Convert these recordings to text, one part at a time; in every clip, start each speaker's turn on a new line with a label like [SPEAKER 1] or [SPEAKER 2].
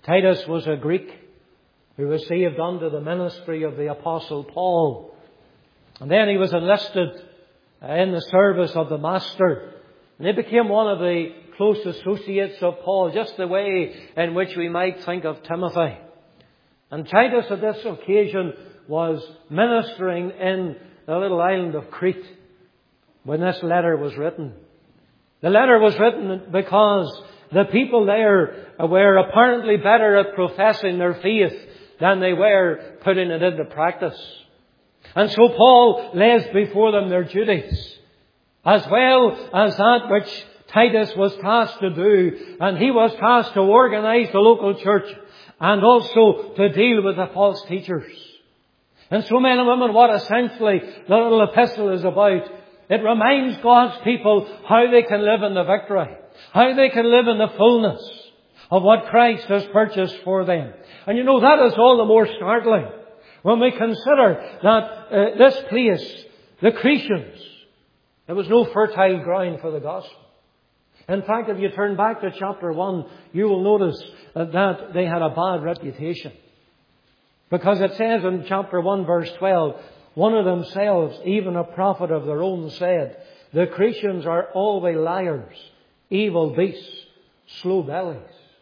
[SPEAKER 1] Titus was a Greek who was saved under the ministry of the Apostle Paul. And then he was enlisted in the service of the Master. And he became one of the close associates of Paul, just the way in which we might think of Timothy. And Titus at this occasion was ministering in the little island of Crete when this letter was written. The letter was written because the people there were apparently better at professing their faith than they were putting it into practice. And so Paul lays before them their duties, as well as that which Titus was tasked to do. And he was tasked to organize the local church and also to deal with the false teachers. And so, men and women, what essentially the little epistle is about, it reminds God's people how they can live in the victory, how they can live in the fullness of what Christ has purchased for them. And you know, that is all the more startling when we consider that this place, the Cretians, there was no fertile ground for the gospel. In fact, if you turn back to chapter 1, you will notice that they had a bad reputation. Because it says in chapter 1 verse 12, one of themselves, even a prophet of their own, said, the Cretians are always liars, evil beasts, slow bellies.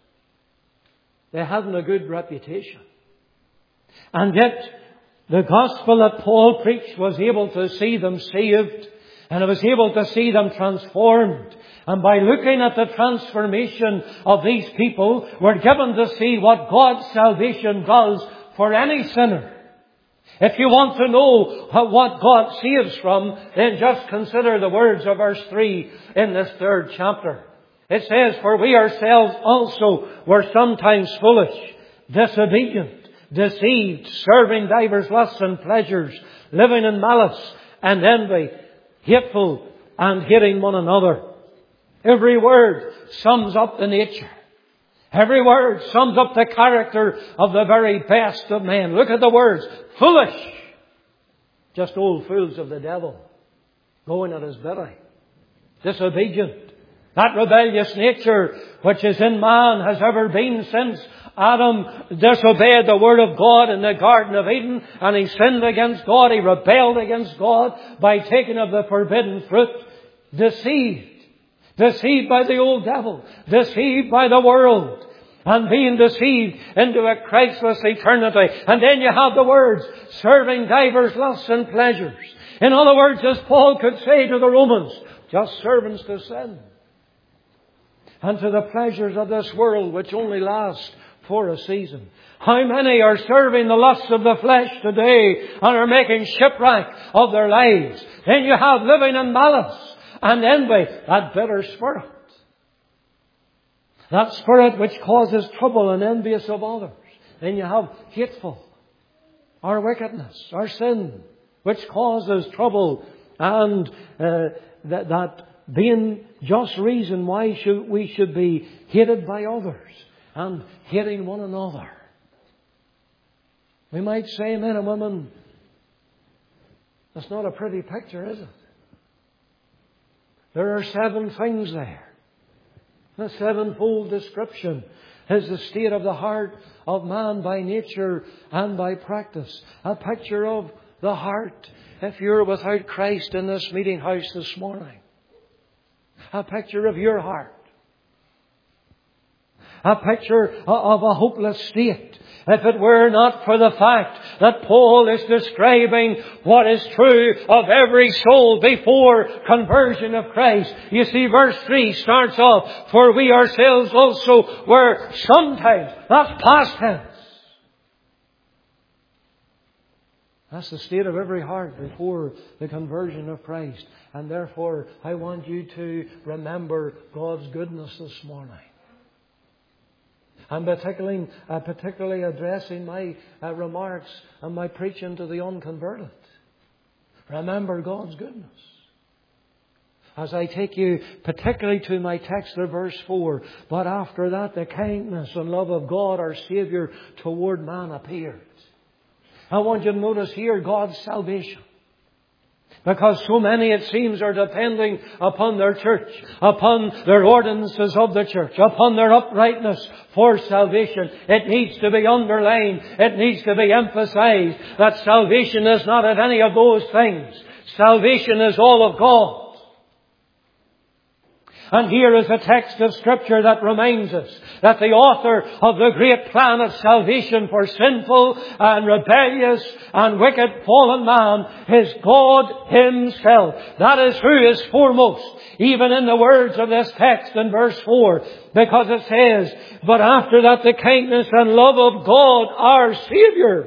[SPEAKER 1] They hadn't a good reputation. And yet, the gospel that Paul preached was able to see them saved, and it was able to see them transformed. And by looking at the transformation of these people, we're given to see what God's salvation does for any sinner. If you want to know what God saves from, then just consider the words of verse 3 in this 3rd chapter. It says, for we ourselves also were sometimes foolish, disobedient, deceived, serving divers lusts and pleasures, living in malice and envy, hateful and hating one another. Every word sums up the nature. Every word sums up the character of the very best of men. Look at the words. Foolish. Just old fools of the devil. Going at his bidding. Disobedient. That rebellious nature which is in man has ever been since Adam disobeyed the word of God in the Garden of Eden, and he sinned against God. He rebelled against God by taking of the forbidden fruit. Deceived. Deceived by the old devil. Deceived by the world. And being deceived into a Christless eternity. And then you have the words, serving divers lusts and pleasures. In other words, as Paul could say to the Romans, just servants to sin. And to the pleasures of this world which only last for a season. How many are serving the lusts of the flesh today and are making shipwreck of their lives? Then you have living in malice and envy, that bitter spirit. That spirit which causes trouble and envious of others. Then you have hateful, our wickedness, our sin, which causes trouble, and that being just reason why we should be hated by others and hating one another. We might say, men and women, that's not a pretty picture, is it? There are 7 things there. The 7-fold description is the state of the heart of man by nature and by practice. A picture of the heart if you're without Christ in this meeting house this morning. A picture of your heart. A picture of a hopeless state. If it were not for the fact that Paul is describing what is true of every soul before conversion of Christ. You see, verse 3 starts off, for we ourselves also were sometimes. That's past tense. That's the state of every heart before the conversion of Christ. And therefore, I want you to remember God's goodness this morning. I'm particularly addressing my remarks and my preaching to the unconverted. Remember God's goodness. As I take you particularly to my text of verse 4, but after that the kindness and love of God our Saviour toward man appeared. I want you to notice here God's salvation. Because so many, it seems, are depending upon their church, upon their ordinances of the church, upon their uprightness for salvation. It needs to be underlined. It needs to be emphasized that salvation is not of any of those things. Salvation is all of God. And here is a text of Scripture that reminds us that the author of the great plan of salvation for sinful and rebellious and wicked fallen man is God Himself. That is who is foremost, even in the words of this text in verse 4, because it says, "But after that the kindness and love of God our Saviour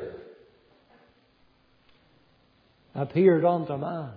[SPEAKER 1] appeared unto man."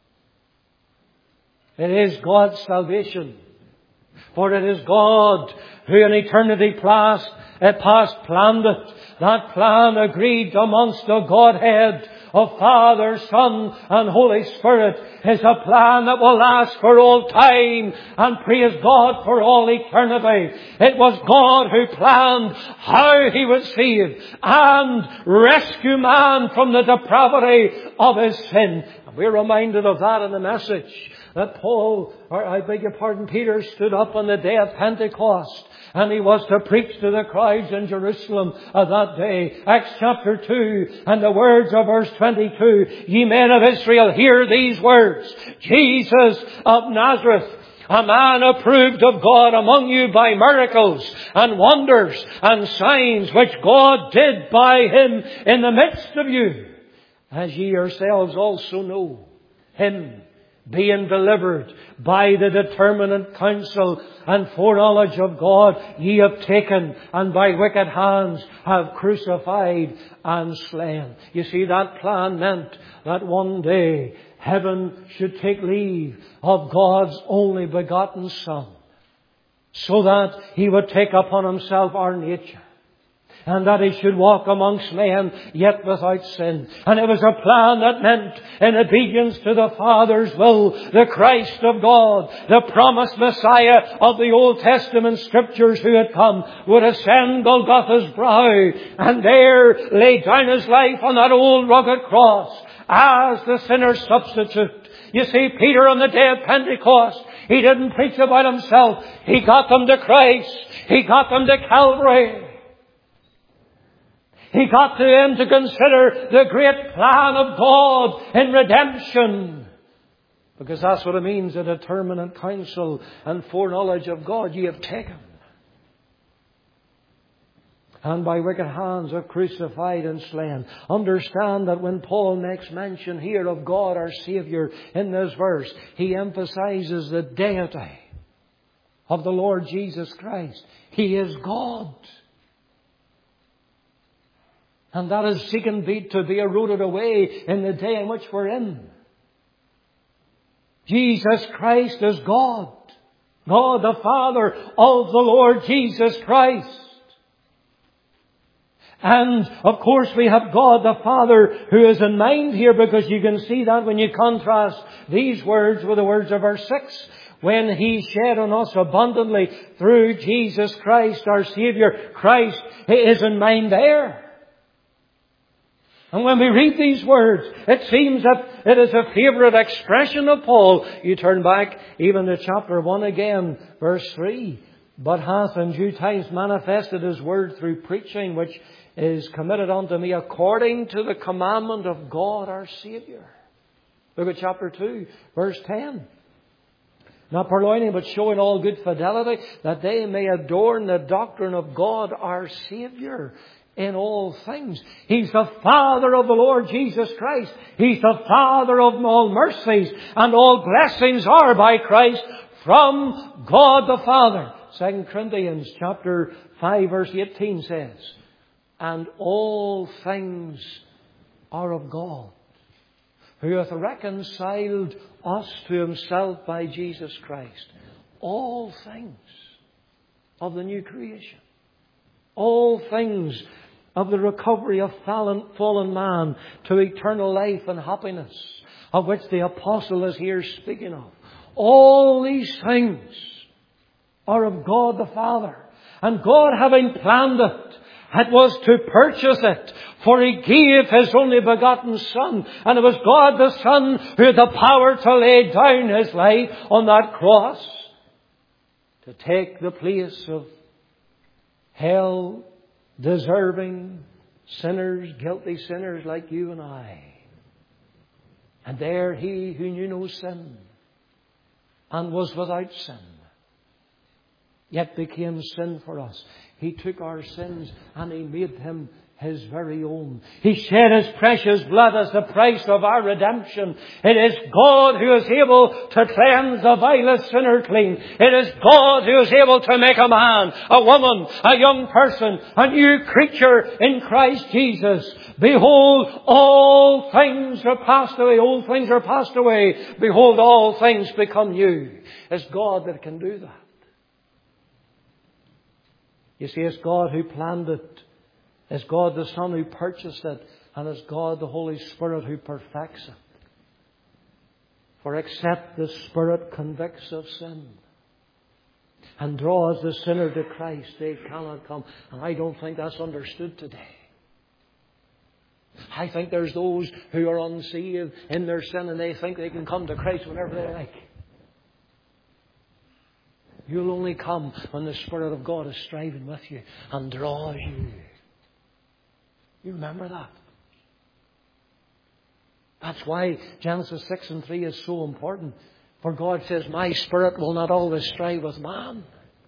[SPEAKER 1] It is God's salvation. For it is God who in eternity past planned it. That plan agreed amongst the Godhead of Father, Son and Holy Spirit is a plan that will last for all time and praise God for all eternity. It was God who planned how He would save and rescue man from the depravity of his sin. And we're reminded of that in the message that Peter stood up on the day of Pentecost, and he was to preach to the crowds in Jerusalem of that day. Acts chapter 2 and the words of verse 22, "Ye men of Israel, hear these words. Jesus of Nazareth, a man approved of God among you by miracles and wonders and signs which God did by Him in the midst of you, as ye yourselves also know. Him being delivered by the determinate counsel and foreknowledge of God, ye have taken, and by wicked hands have crucified and slain." You see, that plan meant that one day heaven should take leave of God's only begotten Son, so that He would take upon Himself our nature, and that He should walk amongst men yet without sin. And it was a plan that meant, in obedience to the Father's will, the Christ of God, the promised Messiah of the Old Testament Scriptures who had come, would ascend Golgotha's brow and there lay down His life on that old rugged cross as the sinner's substitute. You see, Peter on the day of Pentecost, he didn't preach about himself. He got them to Christ. He got them to Calvary. He got to him to consider the great plan of God in redemption. Because that's what it means, a determinate counsel and foreknowledge of God ye have taken, and by wicked hands have crucified and slain. Understand that when Paul makes mention here of God our Saviour in this verse, he emphasizes the deity of the Lord Jesus Christ. He is God. And that is seeking to be eroded away in the day in which we're in. Jesus Christ is God. God the Father of the Lord Jesus Christ. And, of course, we have God the Father who is in mind here, because you can see that when you contrast these words with the words of verse 6. When He shed on us abundantly through Jesus Christ our Saviour. Christ is in mind there. And when we read these words, it seems that it is a favourite expression of Paul. You turn back even to chapter 1 again, verse 3. "But hath in due times manifested His word through preaching, which is committed unto me according to the commandment of God our Saviour." Look at chapter 2, verse 10. "Not purloining, but showing all good fidelity, that they may adorn the doctrine of God our Saviour in all things." He's the Father of the Lord Jesus Christ. He's the Father of all mercies, and all blessings are by Christ from God the Father. 2 Corinthians chapter 5 verse 18 says, "And all things are of God, who hath reconciled us to Himself by Jesus Christ." All things of the new creation. All things of the recovery of fallen man to eternal life and happiness, of which the apostle is here speaking of. All these things are of God the Father. And God, having planned it, It was to purchase it. For He gave His only begotten Son. And it was God the Son who had the power to lay down His life on that cross to take the place of hell deserving sinners, guilty sinners like you and I. And there He who knew no sin and was without sin, yet became sin for us. He took our sins and He made Him His very own. He shed His precious blood as the price of our redemption. It is God who is able to cleanse the vilest sinner clean. It is God who is able to make a man, a woman, a young person, a new creature in Christ Jesus. Behold, all things are passed away. Old things are passed away. Behold, all things become new. It's God that can do that. You see, it's God who planned it. It's God the Son who purchased it. And it's God the Holy Spirit who perfects it. For except the Spirit convicts of sin and draws the sinner to Christ, they cannot come. And I don't think that's understood today. I think there's those who are unsaved in their sin and they think they can come to Christ whenever they like. You'll only come when the Spirit of God is striving with you and draws you. You remember that? That's why Genesis 6:3 is so important. For God says, my Spirit will not always strive with man.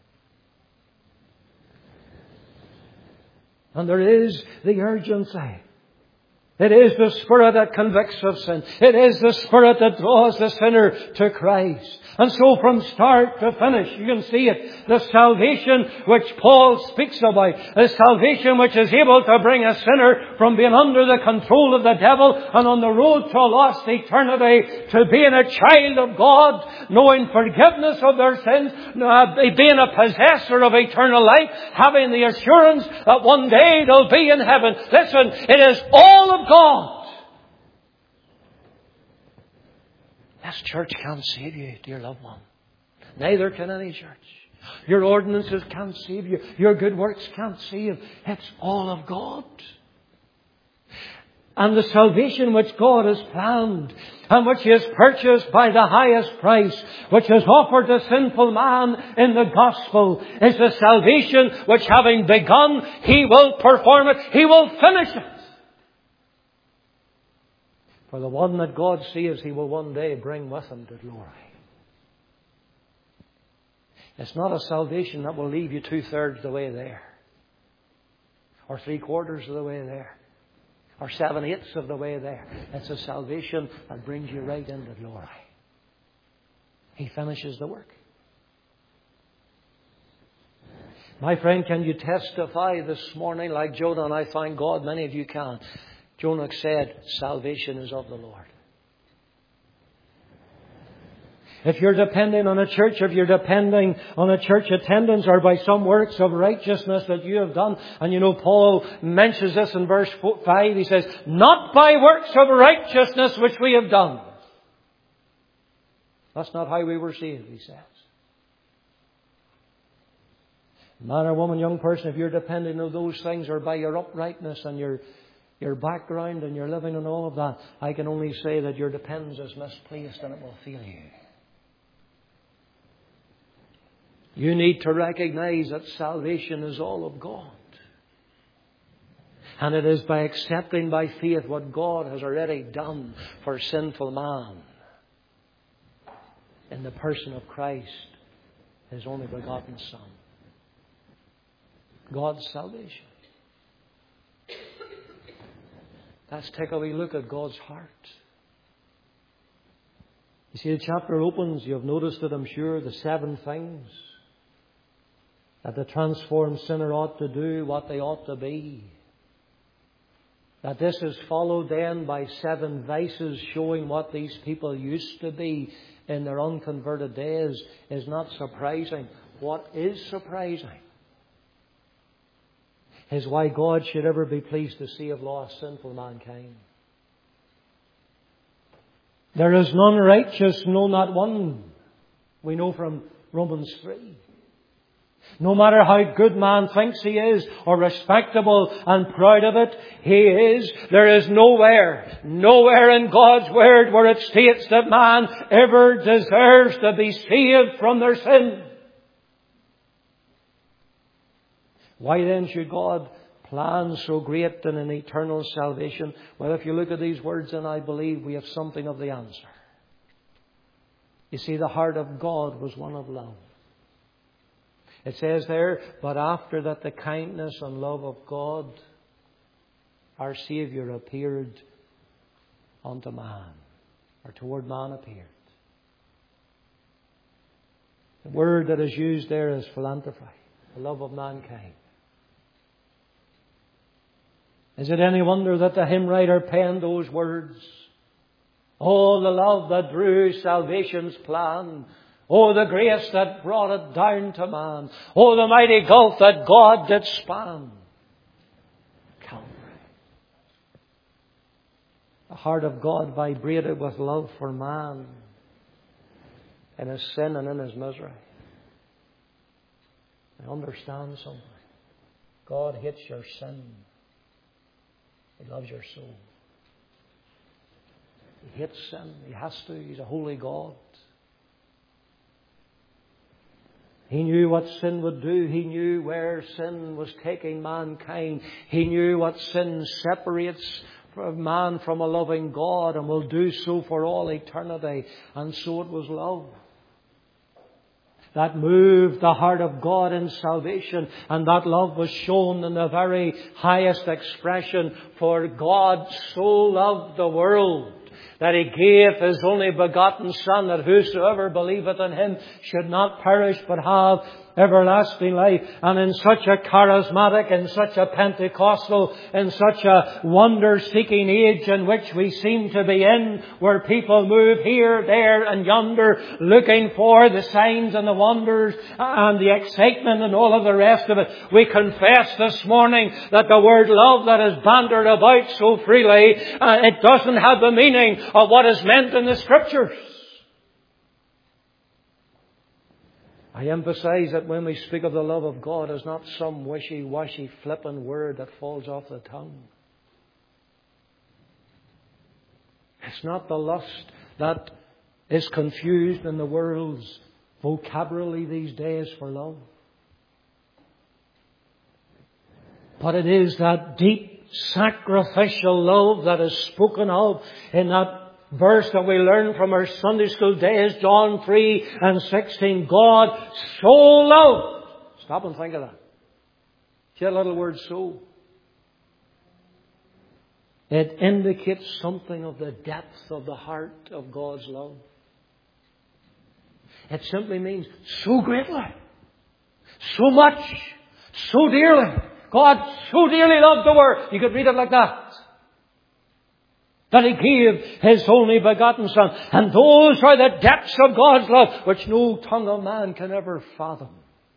[SPEAKER 1] And there is the urgency. It is the Spirit that convicts of sin. It is the Spirit that draws the sinner to Christ. And so from start to finish, you can see it. The salvation which Paul speaks about, the salvation which is able to bring a sinner from being under the control of the devil and on the road to a lost eternity to being a child of God, knowing forgiveness of their sins, being a possessor of eternal life, having the assurance that one day they'll be in heaven. Listen, it is all of God. This church can't save you, dear loved one. Neither can any church. Your ordinances can't save you. Your good works can't save. It's all of God. And the salvation which God has planned and which He has purchased by the highest price, which is offered to sinful man in the gospel, is the salvation which, having begun, He will perform it. He will finish it. For the one that God saves, He will one day bring with Him to glory. It's not a salvation that will leave you 2/3 of the way there, or 3/4 of the way there, or 7/8 of the way there. It's a salvation that brings you right into glory. He finishes the work. My friend, can you testify this morning like Jonah? And I thank God many of you can. Jonah said, salvation is of the Lord. If you're depending on a church, if you're depending on a church attendance or by some works of righteousness that you have done, and you know Paul mentions this in verse 5, he says, not by works of righteousness which we have done. That's not how we were saved, he says. Man or woman, young person, if you're depending on those things or by your uprightness and your background and your living and all of that, I can only say that your dependence is misplaced and it will fail you. You need to recognize that salvation is all of God. And it is by accepting by faith what God has already done for sinful man in the person of Christ, His only begotten Son. God's salvation. Let's take a wee look at God's heart. You see, the chapter opens, you've noticed it, I'm sure, the 7 things that the transformed sinner ought to do, what they ought to be. That this is followed then by 7 vices showing what these people used to be in their unconverted days is not surprising. What is surprising is why God should ever be pleased to save lost sinful mankind. There is none righteous, no, not one. We know from Romans 3. No matter how good man thinks he is, or respectable and proud of it, he is. There is nowhere in God's Word where it states that man ever deserves to be saved from their sin. Why then should God plan so great in an eternal salvation? Well, if you look at these words, then I believe we have something of the answer. You see, the heart of God was one of love. It says there, but after that the kindness and love of God, our Saviour, appeared unto man, or toward man appeared. The word that is used there is philanthropy, the love of mankind. Is it any wonder that the hymn writer penned those words? Oh, the love that drew salvation's plan. Oh, the grace that brought it down to man. Oh, the mighty gulf that God did span. Calvary. The heart of God vibrated with love for man in his sin and in his misery. I understand something. God hates your sin. He loves your soul. He hates sin. He has to. He's a holy God. He knew what sin would do. He knew where sin was taking mankind. He knew what sin separates man from a loving God and will do so for all eternity. And so it was love that moved the heart of God in salvation. And that love was shown in the very highest expression. For God so loved the world that He gave His only begotten Son, that whosoever believeth in Him should not perish but have everlasting life. And in such a charismatic, in such a Pentecostal, in such a wonder-seeking age in which we seem to be in, where people move here, there and yonder, looking for the signs and the wonders and the excitement and all of the rest of it, we confess this morning that the word love that is bandied about so freely, it doesn't have the meaning of what is meant in the Scriptures. I emphasize that when we speak of the love of God, it's not some wishy-washy, flippant word that falls off the tongue. It's not the lust that is confused in the world's vocabulary these days for love. But it is that deep sacrificial love that is spoken of in that verse that we learned from our Sunday school days, John 3:16. God so loved. Stop and think of that. See that little word so? It indicates something of the depth of the heart of God's love. It simply means so greatly, so much, so dearly. God so dearly loved the world. You could read it like that. That He gave His only begotten Son. And those are the depths of God's love, which no tongue of man can ever fathom.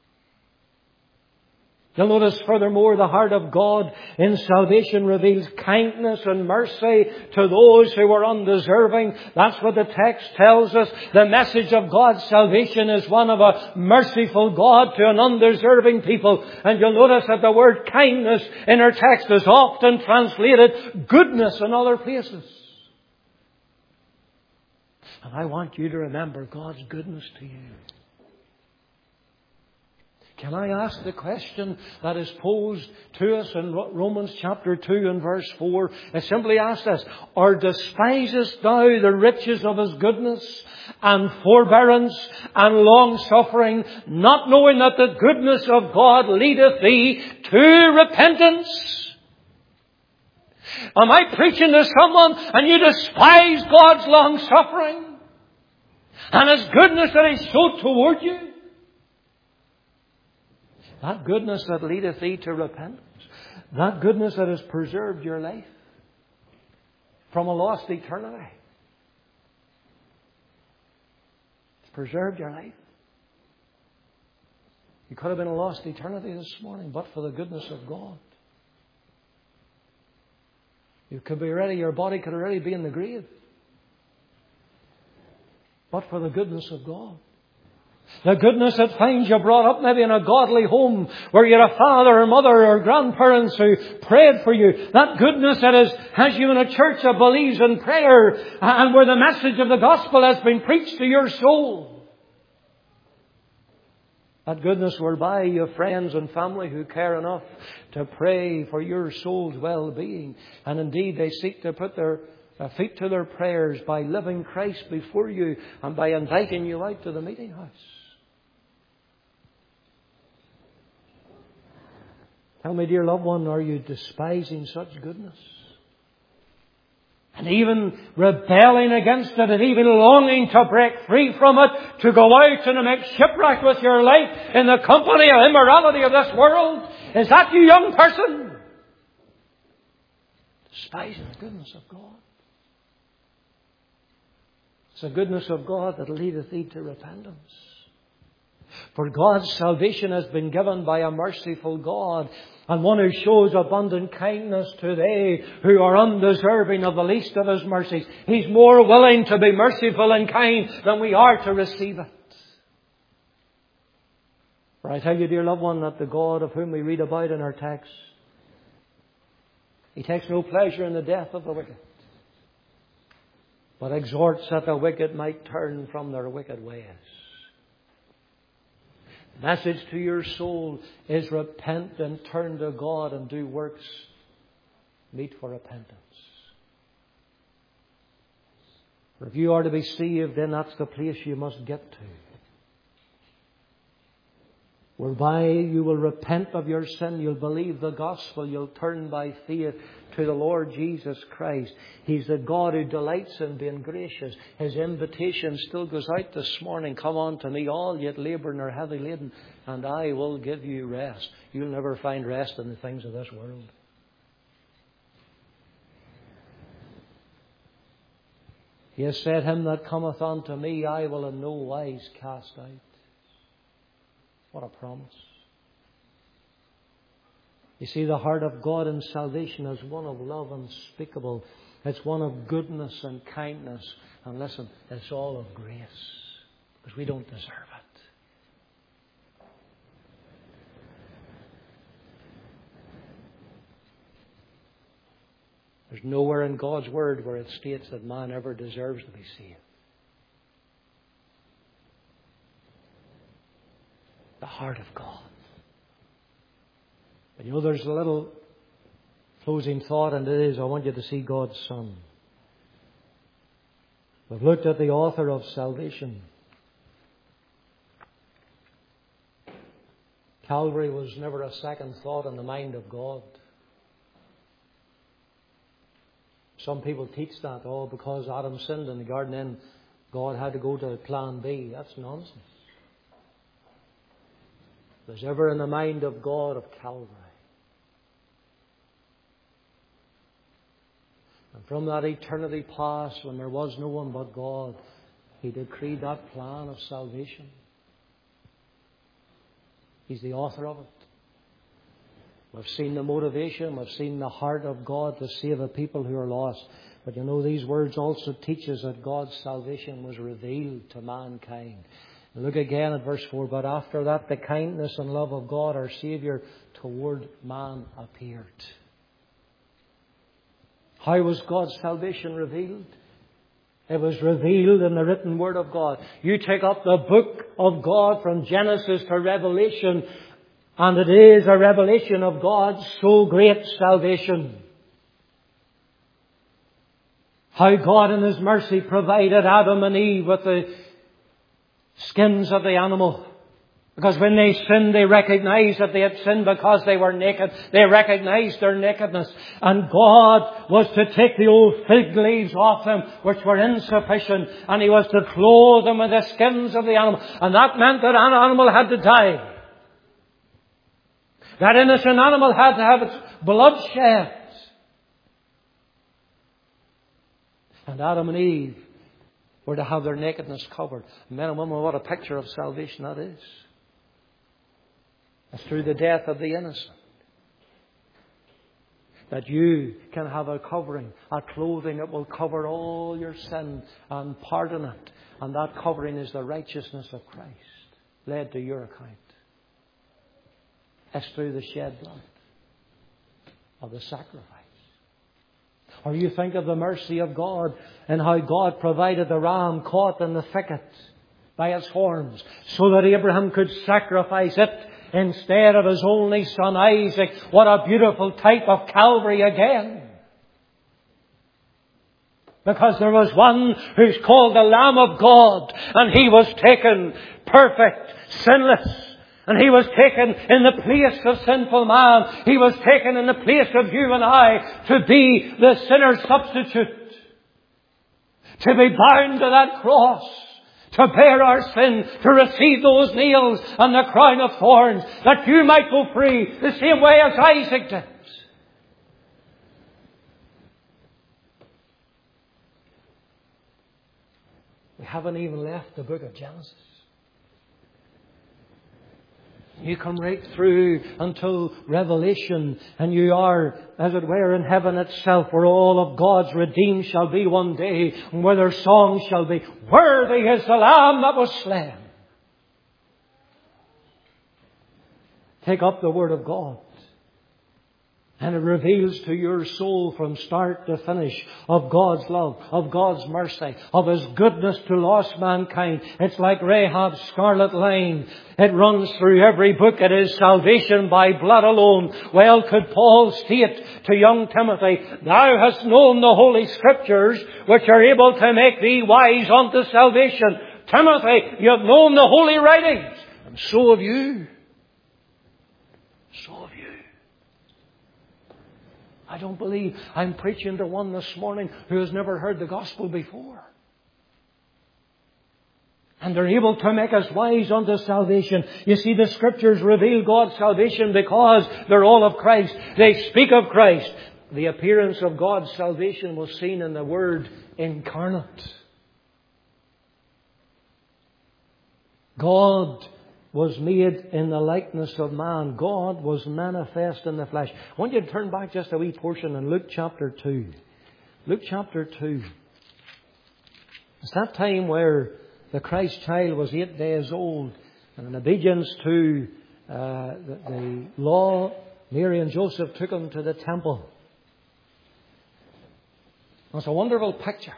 [SPEAKER 1] You'll notice furthermore, the heart of God in salvation reveals kindness and mercy to those who are undeserving. That's what the text tells us. The message of God's salvation is one of a merciful God to an undeserving people. And you'll notice that the word kindness in our text is often translated goodness in other places. And I want you to remember God's goodness to you. Can I ask the question that is posed to us in Romans chapter 2 and verse 4? It simply asks us, or despisest thou the riches of His goodness and forbearance and long-suffering, not knowing that the goodness of God leadeth thee to repentance? Am I preaching to someone and you despise God's long-suffering and His goodness that He showed toward you? That goodness that leadeth thee to repentance. That goodness that has preserved your life from a lost eternity. It's preserved your life. You could have been a lost eternity this morning, but for the goodness of God. You could be ready, your body could already be in the grave. But for the goodness of God. The goodness that finds you brought up maybe in a godly home where you had a father or mother or grandparents who prayed for you. That goodness that has you in a church that believes in prayer and where the message of the gospel has been preached to your soul. That goodness whereby you have friends and family who care enough to pray for your soul's well-being. And indeed they seek to put their feet to their prayers by living Christ before you and by inviting you out to the meeting house. Tell me, dear loved one, are you despising such goodness? And even rebelling against it and even longing to break free from it, to go out and to make shipwreck with your life in the company of immorality of this world? Is that you, young person? Despising the goodness of God. It's the goodness of God that leadeth thee to repentance. For God's salvation has been given by a merciful God, and one who shows abundant kindness to they who are undeserving of the least of His mercies. He's more willing to be merciful and kind than we are to receive it. For I tell you, dear loved one, that the God of whom we read about in our text, He takes no pleasure in the death of the wicked, but exhorts that the wicked might turn from their wicked ways. The message to your soul is repent and turn to God and do works meet for repentance. For if you are to be saved, then that's the place you must get to, whereby you will repent of your sin, you'll believe the gospel, you'll turn by faith to the Lord Jesus Christ. He's the God who delights in being gracious. His invitation still goes out this morning. Come unto me, all yet labour and are heavy laden, and I will give you rest. You'll never find rest in the things of this world. He has said, Him that cometh unto me, I will in no wise cast out. What a promise. You see, the heart of God in salvation is one of love unspeakable. It's one of goodness and kindness. And listen, it's all of grace, because we don't deserve it. There's nowhere in God's Word where it states that man ever deserves to be saved. The heart of God. And you know, there's a little closing thought, and it is, I want you to see God's Son. We've looked at the author of salvation. Calvary was never a second thought in the mind of God. Some people teach that, because Adam sinned in the garden, then God had to go to plan B. That's nonsense. There's ever in the mind of God of Calvary. And from that eternity past, when there was no one but God, He decreed that plan of salvation. He's the author of it. We've seen the motivation, we've seen the heart of God to save a people who are lost. But you know, these words also teach us that God's salvation was revealed to mankind. Look again at verse 4. But after that, the kindness and love of God, our Saviour, toward man appeared. How was God's salvation revealed? It was revealed in the written Word of God. You take up the book of God from Genesis to Revelation, and it is a revelation of God's so great salvation. How God in His mercy provided Adam and Eve with the skins of the animal. Because when they sinned, they recognized that they had sinned because they were naked. They recognized their nakedness. And God was to take the old fig leaves off them, which were insufficient, and He was to clothe them with the skins of the animal. And that meant that an animal had to die. That innocent animal had to have its blood shed. And Adam and Eve were to have their nakedness covered. Men and women, what a picture of salvation that is. It's through the death of the innocent that you can have a covering, a clothing that will cover all your sin and pardon it. And that covering is the righteousness of Christ. led to your account. It's through the shed blood of the sacrifice. Or you think of the mercy of God and how God provided the ram caught in the thicket by its horns so that Abraham could sacrifice it instead of his only son Isaac. What a beautiful type of Calvary again. Because there was one who's called the Lamb of God, and He was taken perfect, sinless. And He was taken in the place of sinful man. He was taken in the place of you and I to be the sinner's substitute. To be bound to that cross. To bear our sin. To receive those nails and the crown of thorns. That you might go free the same way as Isaac did. We haven't even left the book of Genesis. You come right through until Revelation, and you are, as it were, in heaven itself, where all of God's redeemed shall be one day, and where their songs shall be, "Worthy is the Lamb that was slain." Take up the Word of God. And it reveals to your soul from start to finish of God's love, of God's mercy, of His goodness to lost mankind. It's like Rahab's scarlet line. It runs through every book. It is salvation by blood alone. Well, could Paul state to young Timothy, "Thou hast known the Holy Scriptures, which are able to make thee wise unto salvation." Timothy, you have known the Holy Writings. And so have you. So have you. I don't believe I'm preaching to one this morning who has never heard the gospel before. And they're able to make us wise unto salvation. You see, the Scriptures reveal God's salvation because they're all of Christ. They speak of Christ. The appearance of God's salvation was seen in the Word incarnate. God was made in the likeness of man. God was manifest in the flesh. I want you to turn back just a wee portion in Luke chapter 2. Luke chapter 2. It's that time where the Christ child was 8 days old. And in obedience to the law, Mary and Joseph took him to the temple. It's a wonderful picture.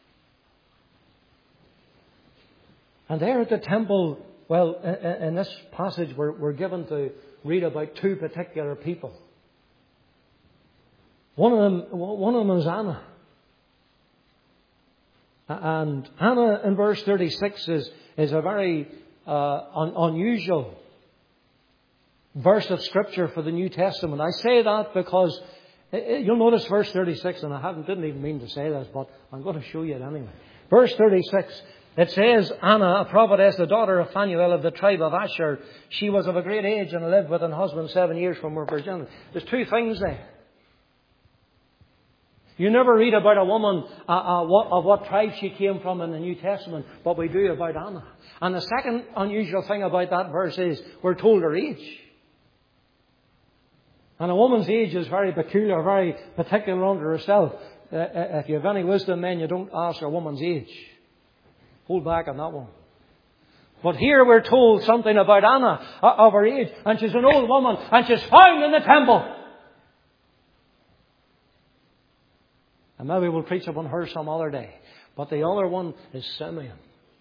[SPEAKER 1] And there at the temple, well, in this passage, we're given to read about two particular people. One of them is Anna. And Anna in verse 36 is a very unusual verse of Scripture for the New Testament. I say that because you'll notice verse 36, and I didn't even mean to say this, but I'm going to show you it anyway. Verse 36. It says, Anna, a prophetess, the daughter of Phanuel of the tribe of Asher, she was of a great age and lived with her husband 7 years from her virginity. There's two things there. You never read about a woman of what tribe she came from in the New Testament, but we do about Anna. And the second unusual thing about that verse is we're told her age. And a woman's age is very peculiar, very particular unto herself. If you have any wisdom, men, you don't ask a woman's age. Hold back on that one. But here we're told something about Anna of her age. And she's an old woman. And she's found in the temple. And maybe we'll preach upon her some other day. But the other one is Simeon.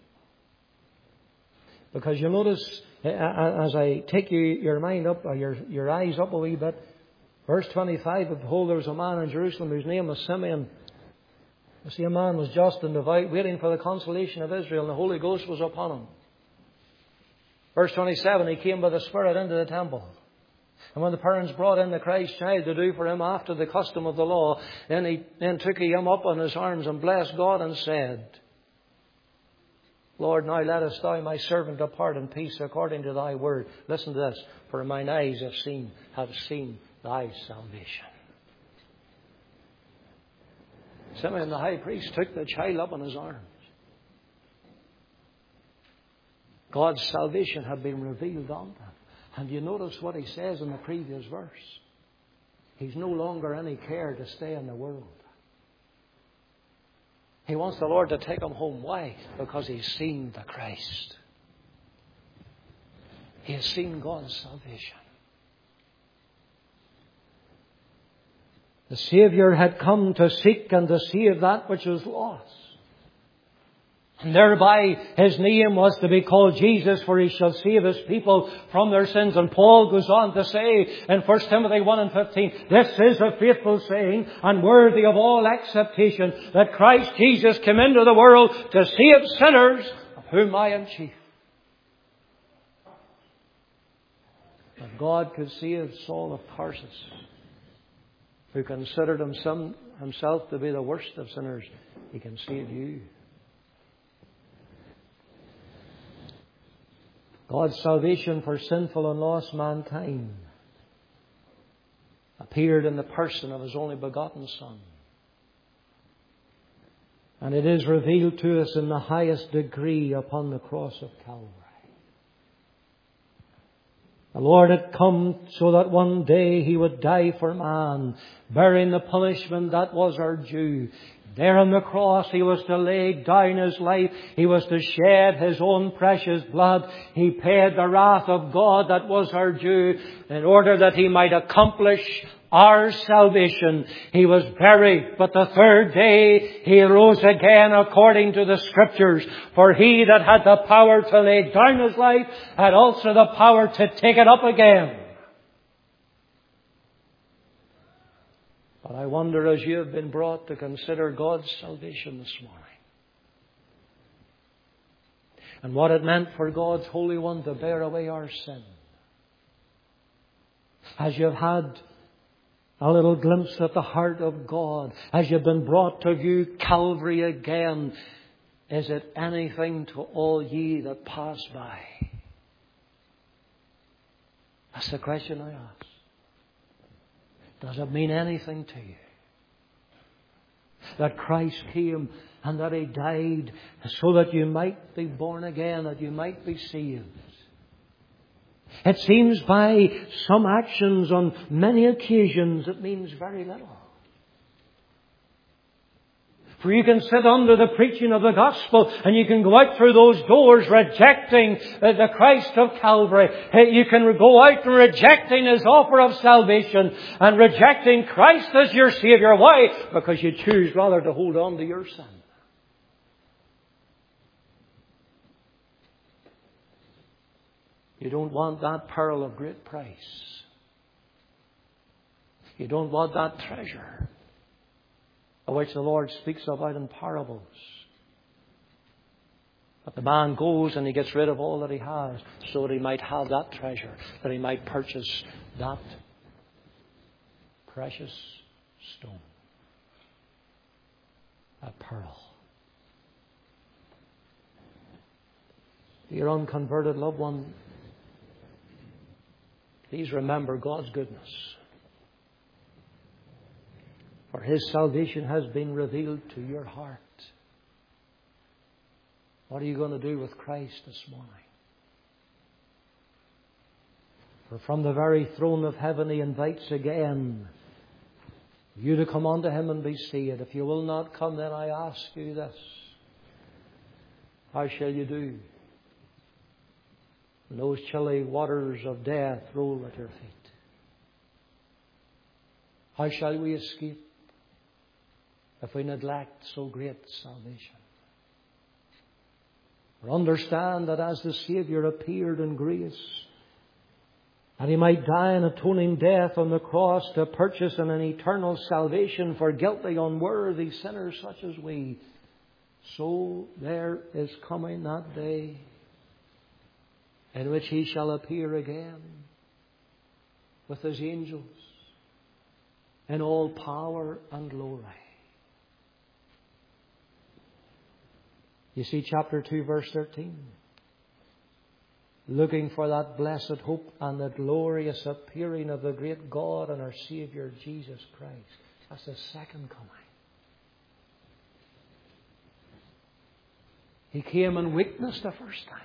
[SPEAKER 1] Because you'll notice, as I take your mind up, or your eyes up a wee bit, verse 25, behold, there was a man in Jerusalem whose name was Simeon. You see, a man was just and devout, waiting for the consolation of Israel, and the Holy Ghost was upon him. Verse 27, he came by the Spirit into the temple. And when the parents brought in the Christ child to do for him after the custom of the law, then took he him up on his arms and blessed God and said, Lord, now lettest thou my servant depart in peace according to thy word. Listen to this. For mine eyes have seen thy salvation. Simeon the high priest took the child up in his arms. God's salvation had been revealed unto him. And you notice what he says in the previous verse. He's no longer any care to stay in the world. He wants the Lord to take him home. Why? Because he's seen the Christ. He has seen God's salvation. The Saviour had come to seek and to save that which was lost. And thereby His name was to be called Jesus, for He shall save His people from their sins. And Paul goes on to say in 1 Timothy 1:15, this is a faithful saying and worthy of all acceptation, that Christ Jesus came into the world to save sinners, of whom I am chief. If God could save Saul of Tarsus, who considered himself to be the worst of sinners, He can save you. God's salvation for sinful and lost mankind appeared in the person of His only begotten Son. And it is revealed to us in the highest degree upon the cross of Calvary. The Lord had come so that one day He would die for man, bearing the punishment that was our due. There on the cross He was to lay down His life. He was to shed His own precious blood. He paid the wrath of God that was our due in order that He might accomplish our salvation. He was buried, but the third day He rose again according to the Scriptures. For He that had the power to lay down His life had also the power to take it up again. But I wonder, as you have been brought to consider God's salvation this morning, and what it meant for God's Holy One to bear away our sin, as you've had a little glimpse at the heart of God, as you've been brought to view Calvary again, is it anything to all ye that pass by? That's the question I ask. Does it mean anything to you that Christ came and that He died so that you might be born again, that you might be saved? It seems by some actions on many occasions it means very little. For you can sit under the preaching of the gospel and you can go out through those doors rejecting the Christ of Calvary. You can go out and rejecting His offer of salvation and rejecting Christ as your Saviour. Why? Because you choose rather to hold on to your sin. You don't want that pearl of great price. You don't want that treasure of which the Lord speaks about in parables. But the man goes and he gets rid of all that he has so that he might have that treasure, that he might purchase that precious stone, that pearl. Dear unconverted loved one, please remember God's goodness. For His salvation has been revealed to your heart. What are you going to do with Christ this morning? For from the very throne of heaven He invites again you to come unto Him and be saved. If you will not come, then I ask you this: how shall you do when those chilly waters of death roll at your feet? How shall we escape if we neglect so great salvation? For understand that as the Saviour appeared in grace, and He might die an atoning death on the cross to purchase an eternal salvation for guilty, unworthy sinners such as we, so there is coming that day in which He shall appear again with His angels in all power and glory. You see chapter 2 verse 13. Looking for that blessed hope and the glorious appearing of the great God and our Saviour Jesus Christ. That's the second coming. He came in weakness the first time.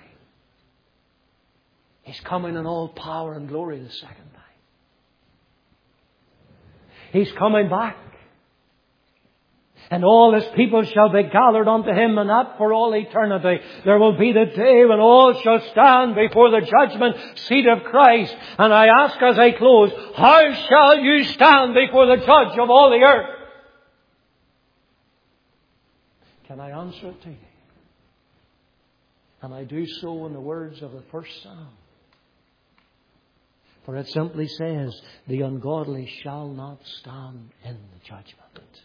[SPEAKER 1] He's coming in all power and glory the second time. He's coming back. And all His people shall be gathered unto Him, and that for all eternity. There will be the day when all shall stand before the judgment seat of Christ. And I ask as I close, how shall you stand before the Judge of all the earth? Can I answer it to you? And I do so in the words of the first Psalm. For it simply says, the ungodly shall not stand in the judgment.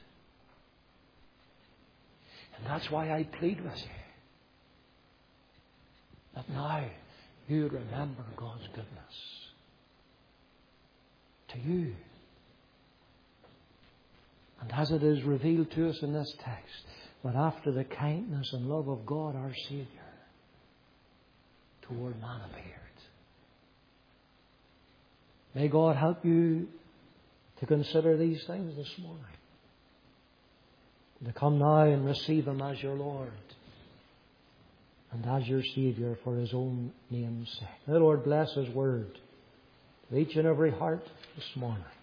[SPEAKER 1] And that's why I plead with you that now you remember God's goodness to you. And as it is revealed to us in this text, that after the kindness and love of God our Saviour toward man appeared. May God help you to consider these things this morning. To come now and receive Him as your Lord and as your Saviour for His own name's sake. May the Lord bless His word to each and every heart this morning.